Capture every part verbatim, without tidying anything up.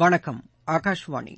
வணக்கம், ஆகாஷவாணி.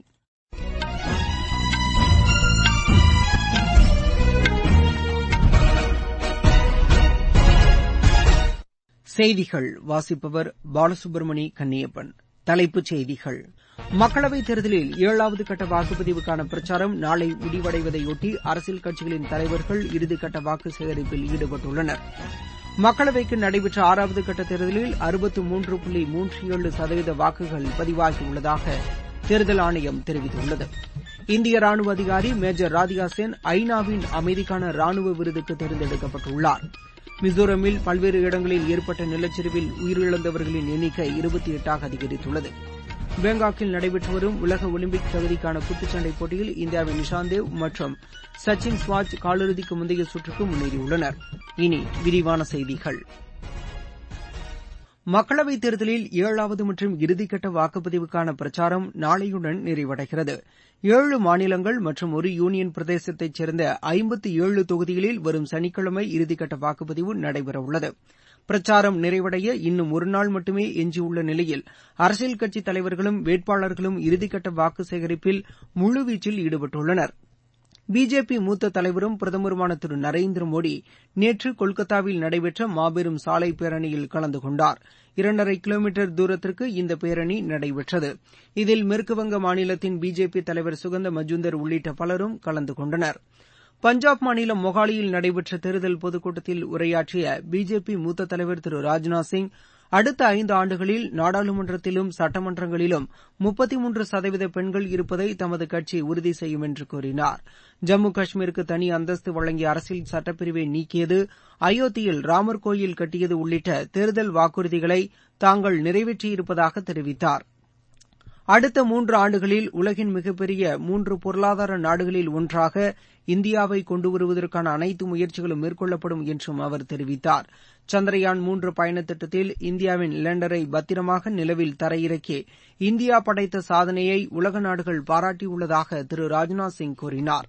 செய்திகள் வாசிப்பவர் பாலசுப்ரமணி கன்னியப்பன். தலைப்புச் செய்திகள்: மக்களவைத் தேர்தலில் ஏழாவது கட்ட வாக்குப்பதிவுக்கான பிரச்சாரம் நாளை முடிவடைவதையொட்டி அரசியல் கட்சிகளின் தலைவர்கள் இறுதிக்கட்ட வாக்கு சேகரிப்பில் ஈடுபட்டுள்ளனர். மக்களவைக்கு நடைபெற்ற ஆறாவது கட்ட தேர்தலில் அறுபத்து மூன்று புள்ளி மூன்று ஏழு சதவீத வாக்குகள் பதிவாகியுள்ளதாக தேர்தல் ஆணையம் தெரிவித்துள்ளது. இந்திய ராணுவ அதிகாரி மேஜர் ராதிகா சென் ஐநாவின் அமைதிக்கான ராணுவ விருதுக்கு தேர்ந்தெடுக்கப்பட்டுள்ளார். மிசோரமில் பல்வேறு இடங்களில் ஏற்பட்ட நிலச்சரிவில் உயிரிழந்தவர்களின் எண்ணிக்கை இருபத்தி எட்டாக அதிகரித்துள்ளது. பேங்காக்கில் நடைபெற்று வரும் உலக ஒலிம்பிக் தகுதிக்கான குத்துச்சண்டை போட்டியில் இந்தியாவின் நிஷாந்த் தேவ் மற்றும் சச்சின் ஸ்வாஜ் காலிறுதிக்கு முந்தைய சுற்றுக்கு முன்னேறியுள்ளனர். இனி விரிவான செய்திகள். மக்களவைத் தேர்தலில் ஏழாவது மற்றும் இறுதிக்கட்ட வாக்குப்பதிவுக்கான பிரச்சாரம் நாளையுடன் நிறைவடைகிறது. ஏழு மாநிலங்கள் மற்றும் ஒரு யூனியன் பிரதேசத்தைச் சேர்ந்த ஐம்பத்து ஏழு தொகுதிகளில் வரும் சனிக்கிழமை இறுதிக்கட்ட வாக்குப்பதிவு நடைபெறவுள்ளது. பிரச்சாரம் நிறைவடைய இன்னும் ஒருநாள் மட்டுமே எஞ்சியுள்ள நிலையில் அரசியல் கட்சித் தலைவர்களும் வேட்பாளர்களும் இறுதிக்கட்ட வாக்கு சேகரிப்பில் முழுவீச்சில் ஈடுபட்டுள்ளனர். பிஜேபி மூத்த தலைவரும் பிரதமருமான திரு நரேந்திர மோடி நேற்று கொல்கத்தாவில் நடைபெற்ற மாபெரும் சாலை பேரணியில் கலந்து கொண்டார். இரண்டரை கிலோமீட்டர் தூரத்திற்கு இந்த பேரணி நடைபெற்றது. இதில் மேற்குவங்க மாநிலத்தின் பிஜேபி தலைவர் சுகந்த மஜூந்தர் உள்ளிட்ட பலரும் கலந்து கொண்டனர். பஞ்சாப் மாநிலம் மொஹாலியில் நடைபெற்ற தேர்தல் பொதுக்கூட்டத்தில் உரையாற்றிய பிஜேபி மூத்த தலைவர் திரு ராஜ்நாத் சிங், அடுத்த ஐந்து ஆண்டுகளில் நாடாளுமன்றத்திலும் சட்டமன்றங்களிலும் முப்பத்தி மூன்று சதவீத பெண்கள் இருப்பதை தமது கட்சி உறுதி செய்யும் என்று கூறினார். ஜம்மு காஷ்மீருக்கு தனி அந்தஸ்து வழங்கிய அரசியல் சட்டப்பிரிவை நீக்கியது, அயோத்தியில் ராமர் கோயில் கட்டியது உள்ளிட்ட தேர்தல் வாக்குறுதிகளை தாங்கள் நிறைவேற்றியிருப்பதாக தெரிவித்தார். அடுத்த மூன்று ஆண்டுகளில் உலகின் மிகப்பெரிய மூன்று பொருளாதார நாடுகளில் ஒன்றாக இந்தியாவை கொண்டு வருவதற்கான அனைத்து முயற்சிகளும் மேற்கொள்ளப்படும் என்றும் அவர் தெரிவித்தார். சந்திரயான் மூன்று பயணத் திட்டத்தில் இந்தியாவின் லேண்டரை பத்திரமாக நிலவில் தரையிறக்கி இந்தியா படைத்த சாதனையை உலக நாடுகள் பாராட்டியுள்ளதாக திரு ராஜ்நாத் சிங் கூறினார்.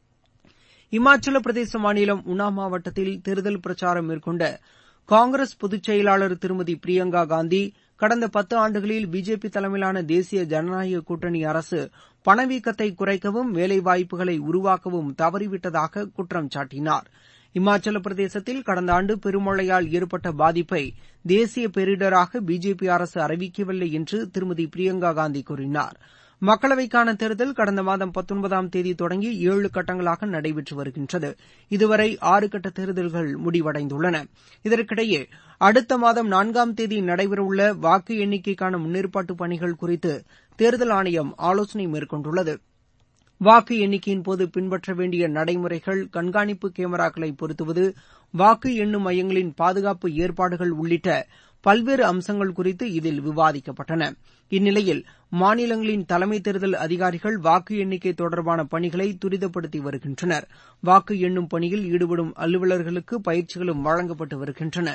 இமாச்சல பிரதேச மாநிலம் உனா மாவட்டத்தில் தேர்தல் பிரச்சாரம் மேற்கொண்ட காங்கிரஸ் பொதுச் செயலாளர் திருமதி பிரியங்கா காந்தி, கடந்த பத்து ஆண்டுகளில் பிஜேபி தலைமையிலான தேசிய ஜனநாயக கூட்டணி அரசு பணவீக்கத்தை குறைக்கவும் வேலைவாய்ப்புகளை உருவாக்கவும் தவறிவிட்டதாக குற்றம் சாட்டினார். இமாச்சல பிரதேசத்தில் கடந்த ஆண்டு பெருமழையால் ஏற்பட்ட பாதிப்பை தேசிய பேரிடராக பிஜேபி அரசு அறிவிக்கவில்லை என்று திருமதி பிரியங்கா காந்தி கூறினார். மக்களவைக்கான தேர்தல் கடந்த மாதம் பத்தொன்பதாம் தேதி தொடங்கி ஏழு கட்டங்களாக நடைபெற்று வருகின்றது. இதுவரை ஆறு கட்ட தேர்தல்கள் முடிவடைந்துள்ளன. இதற்கிடையே அடுத்த மாதம் நான்காம் தேதி நடைபெறவுள்ள வாக்கு எண்ணிக்கைக்கான முன்னேற்பாட்டு பணிகள் குறித்து தேர்தல் ஆணையம் ஆலோசனை மேற்கொண்டுள்ளது. வாக்கு எண்ணிக்கையின் போது பின்பற்ற வேண்டிய நடைமுறைகள், கண்காணிப்பு கேமராக்களை பொருத்துவது, வாக்கு எண்ணும் மையங்களின் பாதுகாப்பு ஏற்பாடுகள் உள்ளிட்ட பல்வேறு அம்சங்கள் குறித்து இதில் விவாதிக்கப்பட்டன. இந்நிலையில் மாநிலங்களின் தலைமை தேர்தல் அதிகாரிகள் வாக்கு எண்ணிக்கை தொடர்பான பணிகளை துரிதப்படுத்தி வருகின்றனர். வாக்கு எண்ணும் பணியில் ஈடுபடும் அலுவலர்களுக்கு பயிற்சிகளும் வழங்கப்பட்டு வருகின்றன.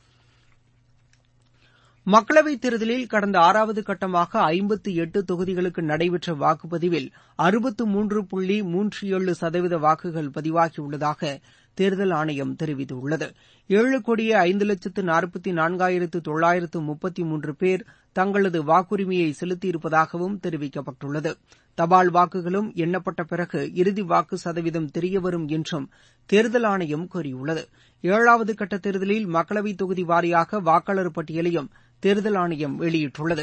மக்களவைத் தேர்தலில் கடந்த ஆறாவது கட்டமாக ஐம்பத்து எட்டு தொகுதிகளுக்கு நடைபெற்ற வாக்குப்பதிவில் அறுபத்து மூன்று புள்ளி மூன்று ஏழு சதவீத வாக்குகள் பதிவாகியுள்ளதாக தேர்தல் ஆணையம் தெரிவித்துள்ளது. ஏழு கோடியே ஐந்து லட்சத்து நாற்பத்தி நான்காயிரத்து தொள்ளாயிரத்து முப்பத்தி மூன்று பேர் தங்களது வாக்குரிமையை செலுத்தியிருப்பதாகவும் தெரிவிக்கப்பட்டுள்ளது. தபால் வாக்குகளும் எண்ணப்பட்ட பிறகு இறுதி வாக்கு சதவீதம் தெரியவரும் என்றும் தேர்தல் ஆணையம் கூறியுள்ளது. ஏழாவது கட்ட தேர்தலில் மக்களவைத் தொகுதி வாரியாக வாக்காளர் பட்டியலையும் தேர்தல் ஆணையம் வெளியிட்டுள்ளது.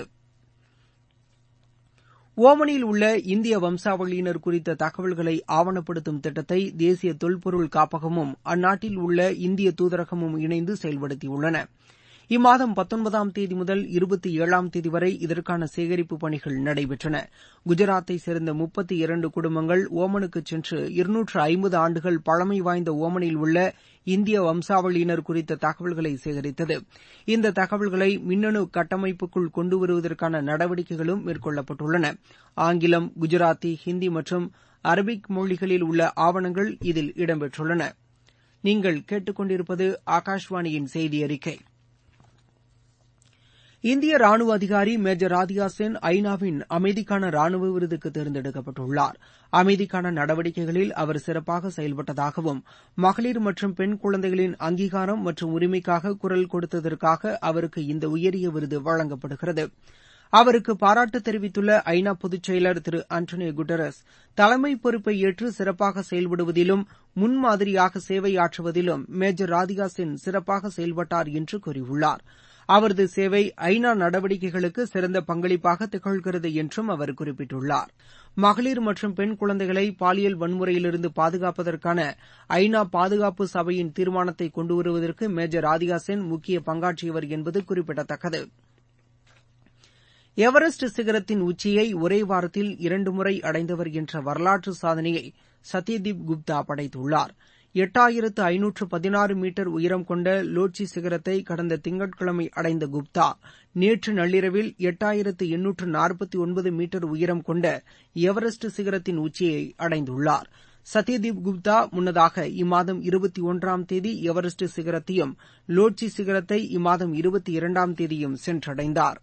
ஓமனில் உள்ள இந்திய வம்சாவளியினர் குறித்த தகவல்களை ஆவணப்படுத்தும் திட்டத்தை தேசிய தொல்பொருள் காப்பகமும் அந்நாட்டில் உள்ள இந்திய தூதரகமும் இணைந்து செயல்படுத்தியுள்ளன. இம்மாதம் பத்தொன்பதாம் தேதி முதல் இருபத்தி ஏழாம் தேதி வரை இதற்கான சேகரிப்பு பணிகள் நடைபெற்றன. குஜராத்தை சேர்ந்த முப்பத்தி இரண்டு குடும்பங்கள் ஓமனுக்கு சென்று இருநூற்று ஐம்பது ஆண்டுகள் பழமை வாய்ந்த ஓமனில் உள்ள இந்திய வம்சாவளியினர் குறித்த தகவல்களை சேகரித்தது. இந்த தகவல்களை மின்னணு கட்டமைப்புக்குள் கொண்டு வருவதற்கான நடவடிக்கைகளும் மேற்கொள்ளப்பட்டுள்ளன. ஆங்கிலம், குஜராத்தி, ஹிந்தி மற்றும் அரபிக் மொழிகளில் உள்ள ஆவணங்கள் இதில் இடம்பெற்றுள்ளன. நீங்கள் கேட்டுக்கொண்டிருப்பது ஆகாஷ்வாணியின் செய்தி அறிக்கை. இந்திய ராணுவ அதிகாரி மேஜர் ராதிகா சென் ஐநாவின் அமைதிக்கான ராணுவ விருதுக்கு தேர்ந்தெடுக்கப்பட்டுள்ளார். அமைதிக்கான நடவடிக்கைகளில் அவர் சிறப்பாக செயல்பட்டதாகவும் மகளிர் மற்றும் பெண் குழந்தைகளின் அங்கீகாரம் மற்றும் உரிமைக்காக குரல் கொடுத்ததற்காக அவருக்கு இந்த உயரிய விருது வழங்கப்படுகிறது. அவருக்கு பாராட்டு தெரிவித்துள்ள ஐநா பொதுச் செயலர் திரு ஆண்டனியோ குட்டரஸ் தலைமை பொறுப்பை ஏற்று சிறப்பாக செயல்படுவதிலும் முன்மாதிரியாக சேவையாற்றுவதிலும் மேஜர் ராதிகா சென் சிறப்பாக செயல்பட்டார் என்று கூறியுள்ளார். அவரது சேவை ஐநா நடவடிக்கைகளுக்கு சிறந்த பங்களிப்பாக திகழ்கிறது என்றும் அவர் குறிப்பிட்டுள்ளார். மகளிர் மற்றும் பெண் குழந்தைகளை பாலியல் வன்முறையிலிருந்து பாதுகாப்பதற்கான ஐநா பாதுகாப்பு சபையின் தீர்மானத்தை கொண்டுவருவதற்கு மேஜர் ராதிகா சென் முக்கிய பங்காற்றியவர் என்பது குறிப்பிடத்தக்கது. எவரெஸ்ட் சிகரத்தின் உச்சியை ஒரே வாரத்தில் இரண்டு முறை அடைந்தவர் என்ற வரலாற்று சாதனையை சத்யதீப் குப்தா படைத்துள்ளார். எட்டாயிரத்து ஐநூற்று பதினாறு மீட்டர் உயரம் கொண்ட லோட்சி சிகரத்தை கடந்த திங்கட்கிழமை அடைந்த குப்தா நேற்று நள்ளிரவில் எட்டாயிரத்து எண்ணூற்று நாற்பத்தி ஒன்பது மீட்டர் உயரம் கொண்ட எவரெஸ்ட் சிகரத்தின் உச்சியை அடைந்துள்ளார். சத்யதீப் குப்தா முன்னதாக இம்மாதம் இருபத்தி ஒன்றாம் தேதி எவரெஸ்ட் சிகரத்தையும் லோட்சி சிகரத்தை இம்மாதம் இருபத்தி இரண்டாம் தேதியும் சென்றடைந்தார்.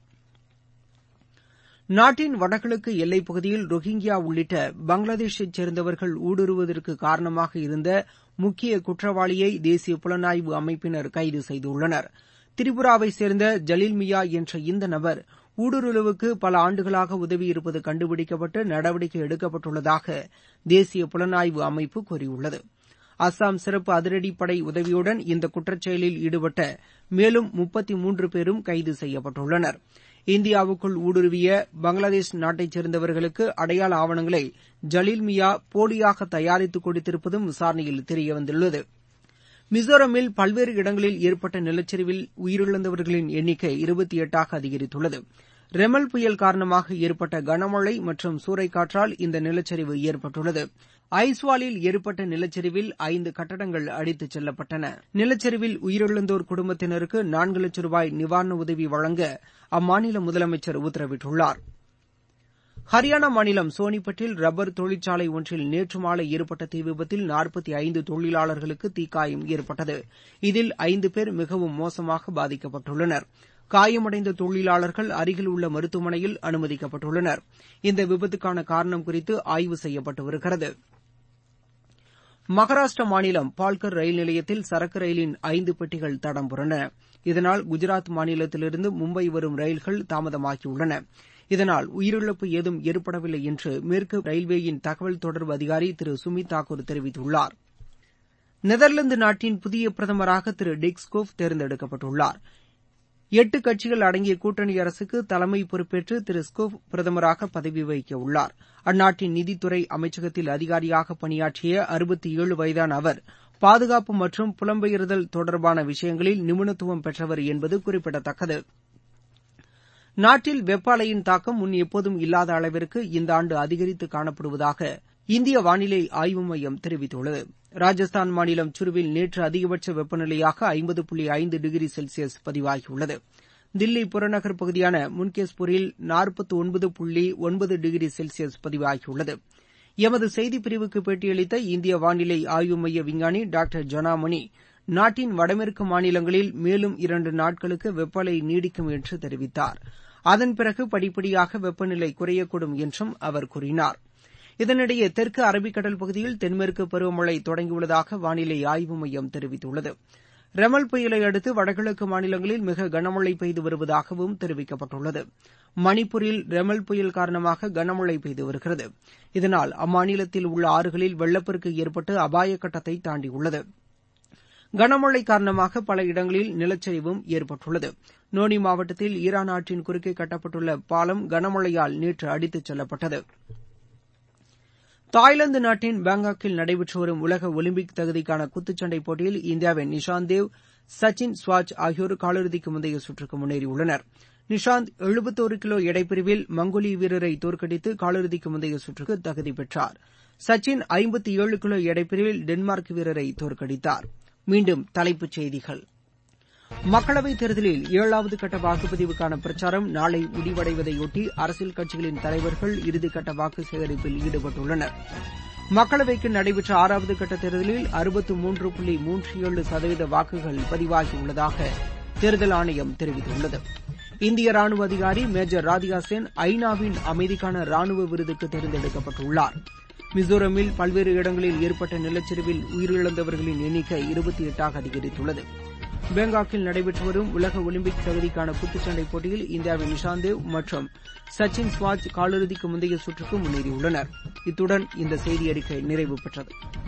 நாட்டின் வடகிழக்கு எல்லைப் பகுதியில் ரோஹிங்கியா உள்ளிட்ட பங்களாதேஷைச் சேர்ந்தவர்கள் ஊடுருவதற்கு காரணமாக இருந்த முக்கிய குற்றவாளியை தேசிய புலனாய்வு அமைப்பினர் கைது செய்துள்ளனர். திரிபுராவைச் சேர்ந்த ஜலீல் மியா என்ற இந்த நபர் ஊடுருவலுக்கு பல ஆண்டுகளாக உதவியிருப்பது கண்டுபிடிக்கப்பட்டு நடவடிக்கை எடுக்கப்பட்டுள்ளதாக தேசிய புலனாய்வு அமைப்பு கூறியுள்ளது. அஸ்ஸாம் சிறப்பு அதிரடிப்படை உதவியுடன் இந்த குற்றச்செயலில் ஈடுபட்ட மேலும் முப்பத்தி மூன்று பேரும் கைது செய்யப்பட்டுள்ளனர். இந்தியாவுக்குள் ஊடுருவிய பங்களாதேஷ் நாட்டைச் சேர்ந்தவர்களுக்கு அடையாள ஆவணங்களை ஜலீல் மியா போலியாக தயாரித்து கொடுத்திருப்பதும் விசாரணையில் தெரியவந்துள்ளது. மிசோரமில் பல்வேறு இடங்களில் ஏற்பட்ட நிலச்சரிவில் உயிரிழந்தவர்களின் எண்ணிக்கை இருபத்தி எட்டாக அதிகரித்துள்ளது. ரெமல் புயல் காரணமாக ஏற்பட்ட கனமழை மற்றும் சூறைக்காற்றால் இந்த நிலச்சரிவு ஏற்பட்டுள்ளது. ஐஸ்வாலில் ஏற்பட்ட நிலச்சரிவில் ஐந்து கட்டடங்கள் அடித்துச் செல்லப்பட்டன. நிலச்சரிவில் உயிரிழந்தோர் குடும்பத்தினருக்கு நான்கு லட்சம் ரூபாய் நிவாரண உதவி வழங்க அம்மாநில முதலமைச்சர் உத்தரவிட்டுள்ளார். ஹரியானா மாநிலம் சோனிபட்டில் ரப்பர் தொழிற்சாலை ஒன்றில் நேற்று மாலை ஏற்பட்ட தீ விபத்தில் நாற்பத்தி ஐந்து தொழிலாளர்களுக்கு தீக்காயம் ஏற்பட்டது. இதில் ஐந்து பேர் மிகவும் மோசமாக பாதிக்கப்பட்டுள்ளனர். காயமடைந்த தொழிலாளர்கள் அருகில் உள்ள மருத்துவமனையில் அனுமதிக்கப்பட்டுள்ளனர். இந்த விபத்துக்கான காரணம் குறித்து ஆய்வு செய்யப்பட்டு வருகிறது. மகாராஷ்டிரா மாநிலம் பால்கர் ரயில் நிலையத்தில் சரக்கு ரயிலின் ஐந்து பெட்டிகள் தடம் புரண்டன. இதனால் குஜராத் மாநிலத்திலிருந்து மும்பை வரும் ரயில்கள் தாமதமாகியுள்ளன. இதனால் உயிரிழப்பு ஏதும் ஏற்படவில்லை என்று மேற்கு ரயில்வேயின் தகவல் தொடர்பு அதிகாரி திரு சுமித் தாக்கூர் தெரிவித்துள்ளார். நெதர்லாந்து நாட்டின் புதிய பிரதமராக திரு டிக் ஸ்கோஃப் தேர்ந்தெடுக்கப்பட்டுள்ளார். எட்டு கட்சிகள் அடங்கிய கூட்டணி அரசுக்கு தலைமை பொறுப்பேற்று திரு ஸ்கோஃப் பிரதமராக பதவி வகிக்க உள்ளார். அந்நாட்டின் நிதித்துறை அமைச்சகத்தில் அதிகாரியாக பணியாற்றிய அறுபத்தி ஏழு வயதான அவர் பாதுகாப்பு மற்றும் புலம்பெயர்தல் தொடர்பான விஷயங்களில் நிபுணத்துவம் பெற்றவர் என்பது குறிப்பிடத்தக்கது. நாட்டில் வெப்ப அலையின் தாக்கம் முன் எப்போதும் இல்லாத அளவிற்கு இந்த ஆண்டு அதிகரித்து காணப்படுவதாக இந்திய வானிலை ஆய்வு மையம் தெரிவித்துள்ளது. ராஜஸ்தான் மாநிலம் சுருவில் நேற்று அதிகபட்ச வெப்பநிலையாக ஐம்பது புள்ளி ஐந்து டிகிரி செல்சியஸ் பதிவாகியுள்ளது. தில்லி புறநகர் பகுதியான முன்கேஸ்பூரில் நாற்பத்தி ஒன்பது புள்ளி ஒன்பது டிகிரி செல்சியஸ் பதிவாகியுள்ளது. எமது செய்திப்பிரிவுக்கு பேட்டியளித்த இந்திய வானிலை ஆய்வு மைய விஞ்ஞானி டாக்டர் ஜொனாமணி நாட்டின் வடமேற்கு மாநிலங்களில் மேலும் இரண்டு நாட்களுக்கு வெப்ப அலை நீடிக்கும் என்று தெரிவித்தார். அதன் பிறகு படிப்படியாக வெப்பநிலை குறையக்கூடும் என்றும் அவர் கூறினார். இதனிடையே தெற்கு அரபிக்கடல் பகுதியில் தென்மேற்கு பருவமழை தொடங்கியுள்ளதாக வானிலை ஆய்வு மையம் தெரிவித்துள்ளது. ரெமல் புயலை அடுத்து வடகிழக்கு மாநிலங்களில் மிக கனமழை பெய்து வருவதாகவும் தெரிவிக்கப்பட்டுள்ளது. மணிப்பூரில் ரெமல் புயல் காரணமாக கனமழை பெய்து வருகிறது. இதனால் அம்மாநிலத்தில் உள்ள ஆறுகளில் வெள்ளப்பெருக்கு ஏற்பட்டு அபாய கட்டத்தை தாண்டியுள்ளது. கனமழை காரணமாக பல இடங்களில் நிலச்சரிவும் ஏற்பட்டுள்ளது. நோனி மாவட்டத்தில் ஈரான் ஆற்றின் குறுக்கே கட்டப்பட்டுள்ள பாலம் கனமழையால் நேற்று அடித்துச் செல்லப்பட்டது. தாய்லாந்து நாட்டின் பாங்காக்கில் நடைபெற்று வரும் உலக ஒலிம்பிக் தகுதிக்கான குத்துச்சண்டை போட்டியில் இந்தியாவின் நிஷாந்த் தேவ் சச்சின் ஸ்வாஜ் ஆகியோர் காலிறுதிக்கு முந்தைய சுற்றுக்கு முன்னேறியுள்ளனர். நிஷாந்த் எழுபத்தொரு கிலோ எடைப்பிரிவில் மங்கோலிய வீரரை தோற்கடித்து காலிறுதிக்கு முந்தைய சுற்றுக்கு தகுதி பெற்றார். சச்சின் ஐம்பத்தி ஏழு கிலோ எடைப்பிரிவில் டென்மார்க் வீரரை தோற்கடித்தார். மீண்டும் தலைப்புச் செய்திகள். மக்களவைத் தேர்தலில் ஏழாவது கட்ட வாக்குப்பதிவுக்கான பிரச்சாரம் நாளை முடிவடைவதையொட்டி அரசியல் கட்சிகளின் தலைவர்கள் இறுதிக்கட்ட வாக்கு சேகரிப்பில் ஈடுபட்டுள்ளனர். மக்களவைக்கு நடைபெற்ற ஆறாவது கட்ட தேர்தலில் அறுபத்து மூன்று புள்ளி மூன்று ஏழு சதவீத வாக்குகள் பதிவாகியுள்ளதாக தேர்தல் ஆணையம் தெரிவித்துள்ளது. இந்திய ராணுவ அதிகாரி மேஜர் ராதிகா சென் ஐநாவின் அமைதிக்கான ராணுவ விருதுக்கு தேர்ந்தெடுக்கப்பட்டுள்ளார். மிசோரமில் பல்வேறு இடங்களில் ஏற்பட்ட நிலச்சரிவில் உயிரிழந்தவர்களின் எண்ணிக்கை இருபத்தி எட்டாக அதிகரித்துள்ளது. பேங்காக்கில் நடைபெற்று வரும் உலக ஒலிம்பிக் தகுதிக்கான குத்துச்சண்டை போட்டியில் இந்தியாவின் நிஷாந்த் தேவ் மற்றும் சச்சின் ஸ்வாஜ் காலிறுதிக்கு முந்தைய சுற்றுக்கு முன்னேறியுள்ளனர். இத்துடன் இந்த செய்தி அறிக்கை நிறைவு பெற்றது.